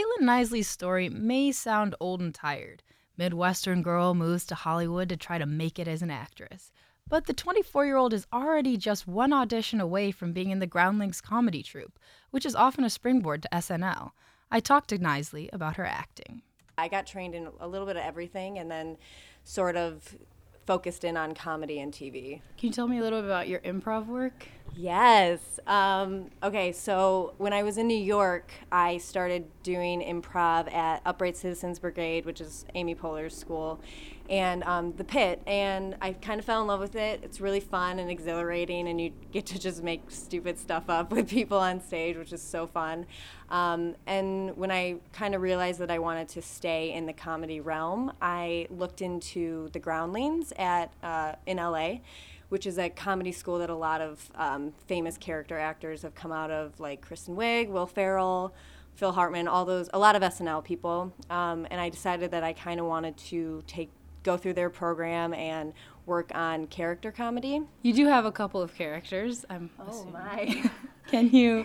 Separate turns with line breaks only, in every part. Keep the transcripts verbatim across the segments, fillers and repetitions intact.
Caitlin Knisley's story may sound old and tired. Midwestern girl moves to Hollywood to try to make it as an actress. But the twenty-four-year-old is already just one audition away from being in the Groundlings comedy troupe, which is often a springboard to S N L. I talked to Knisley about her acting.
I got trained in a little bit of everything and then sort of focused in on comedy and T V.
Can you tell me a little bit about your improv work?
Yes. Um, okay, so when I was in New York, I started doing improv at Upright Citizens Brigade, which is Amy Poehler's school, and um, the Pit, and I kind of fell in love with it. It's really fun and exhilarating, and you get to just make stupid stuff up with people on stage, which is so fun. Um, and when I kind of realized that I wanted to stay in the comedy realm, I looked into the Groundlings at uh, in L A, which is a comedy school that a lot of um, famous character actors have come out of, like Kristen Wiig, Will Ferrell, Phil Hartman, all those, a lot of S N L people. Um, and I decided that I kind of wanted to take go through their program and work on character comedy.
You do have a couple of characters, I'm
Oh
assuming.
my.
Can you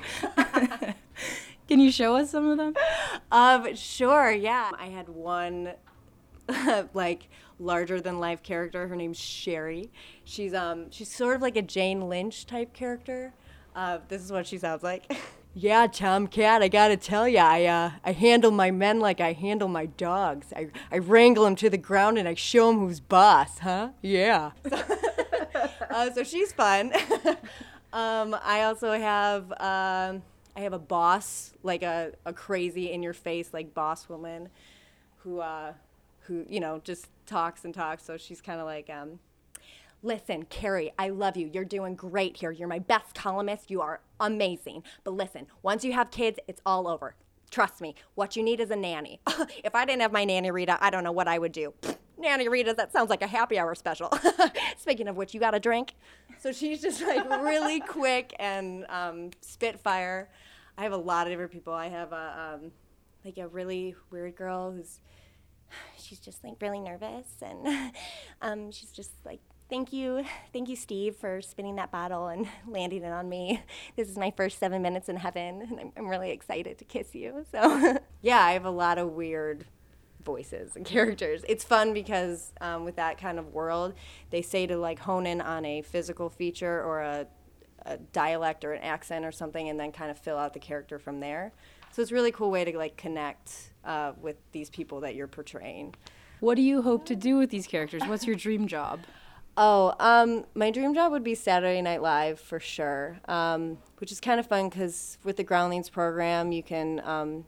can you show us some of them?
Um, sure, yeah. I had one like larger than life character. Her name's Sherry. She's um she's sort of like a Jane Lynch type character. Uh, this is what she sounds like. Yeah, Tomcat, I gotta tell ya, I uh, I handle my men like I handle my dogs. I I wrangle them to the ground and I show them who's boss, huh? Yeah. uh, so she's fun. um, I also have um, I have a boss, like a, a crazy in your face like boss woman, who uh, who you know just talks and talks. So she's kind of like um. Listen, Carrie, I love you. You're doing great here. You're my best columnist. You are amazing. But listen, once you have kids, it's all over. Trust me, what you need is a nanny. If I didn't have my Nanny Rita, I don't know what I would do. Nanny Rita, that sounds like a happy hour special. Speaking of which, you got a drink? So she's just like really quick and um, spitfire. I have a lot of different people. I have a, um, like a really weird girl who's, she's just like really nervous. And um, she's just like, Thank you. Thank you, Steve, for spinning that bottle and landing it on me. This is my first seven minutes in heaven, and I'm, I'm really excited to kiss you. So, yeah, I have a lot of weird voices and characters. It's fun because um, with that kind of world, they say to, like, hone in on a physical feature or a, a dialect or an accent or something and then kind of fill out the character from there. So it's a really cool way to, like, connect uh, with these people that you're portraying.
What do you hope to do with these characters? What's your dream job?
Oh, um, my dream job would be Saturday Night Live for sure, um, which is kind of fun because with the Groundlings program, you can, um,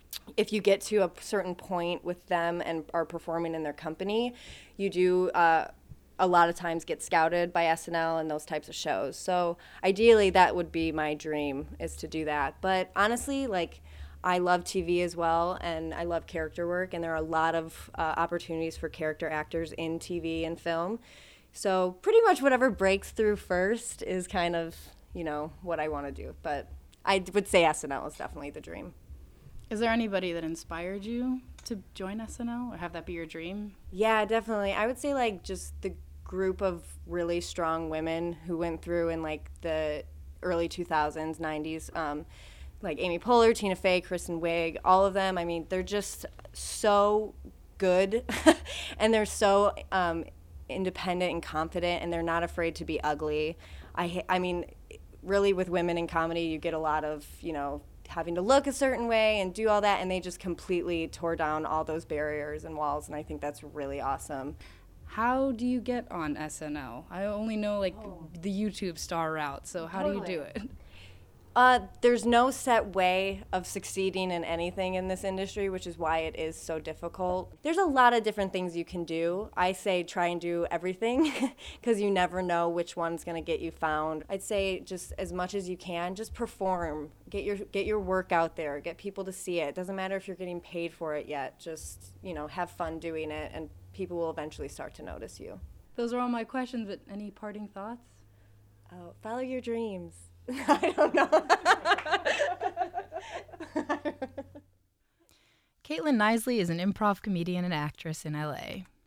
if you get to a certain point with them and are performing in their company, you do uh, a lot of times get scouted by S N L and those types of shows. So ideally, that would be my dream, is to do that. But honestly, like, I love T V as well, and I love character work, and there are a lot of uh, opportunities for character actors in T V and film. So pretty much whatever breaks through first is kind of, you know, what I want to do. But I would say S N L is definitely the dream.
Is there anybody that inspired you to join S N L or have that be your dream?
Yeah, definitely. I would say, like, just the group of really strong women who went through in, like, the early two thousands, nineties, um, like Amy Poehler, Tina Fey, Kristen Wiig, all of them. I mean, they're just so good, and they're so um, independent and confident, and they're not afraid to be ugly. I, I mean, really with women in comedy, you get a lot of, you know, having to look a certain way and do all that, and they just completely tore down all those barriers and walls, and I think that's really awesome.
How do you get on S N L? I only know, like, oh. the YouTube star route, so how totally. do you do it?
Uh, there's no set way of succeeding in anything in this industry, which is why it is so difficult. There's a lot of different things you can do. I say try and do everything because you never know which one's going to get you found. I'd say just as much as you can, just perform. Get your get your work out there. Get people to see it. It doesn't matter if you're getting paid for it yet. Just, you know, have fun doing it, and people will eventually start to notice you.
Those are all my questions, but any parting thoughts?
Oh, follow your dreams. I don't know.
Caitlin Knisley is an improv comedian and actress in L A.